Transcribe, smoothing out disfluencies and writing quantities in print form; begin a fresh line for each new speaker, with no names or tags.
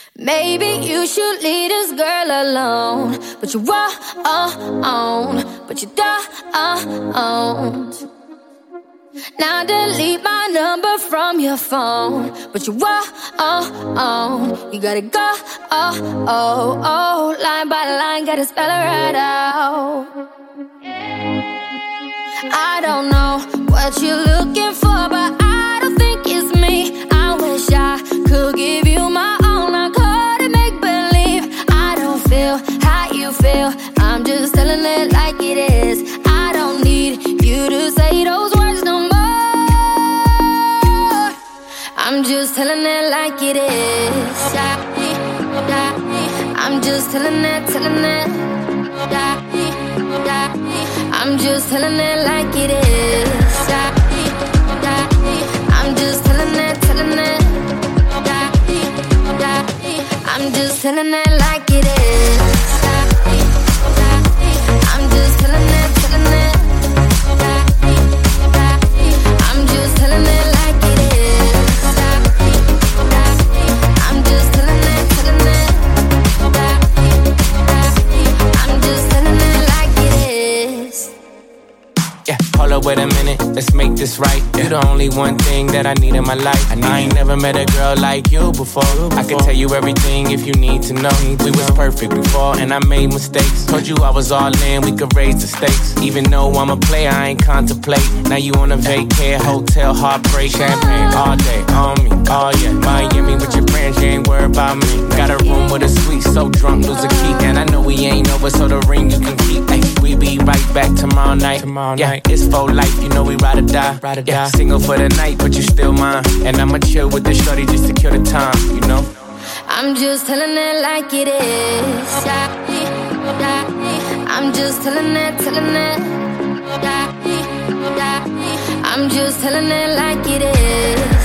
Maybe you should leave this girl alone, but you won't, but you don't. Now delete my number from your phone, but you won't, you gotta go, line by line, gotta spell it right out. I don't know what you're looking for, but I don't think it's me. I wish I could give you my all, I couldn't make believe. I don't feel how you feel, I'm just telling it like it is. I don't need you to say those words no more, I'm just telling it like it is. I'm just telling it, I'm just telling it like it is. I'm just telling it, I'm just telling it like it is. I'm just telling it, I'm just telling it like it is. I'm just telling it, I'm just telling it like it is.
Yeah, hold up, wait a minute, let's make this right. You're the only one thing that I need in my life. I ain't never met a girl like you before. I can tell you everything if you need to know. We was perfect before and I made mistakes. Told you I was all in, we could raise the stakes. Even though I'm a player, I ain't contemplate. Now you on a vacay, hotel, heartbreak. Champagne all day, on me, oh yeah. Miami with your friends, you ain't worried about me. Got a room with a suite, so drunk, lose a key. And I know we ain't over, so the ring you can keep. Ay, we be right back tomorrow night. Yeah, it's for life, you know we ride or die. Yeah, single for the night, but you still mine. And I'ma chill with the shorty just to kill the time, you know.
I'm just telling it like it is. I'm just telling it, I'm just telling it like it is.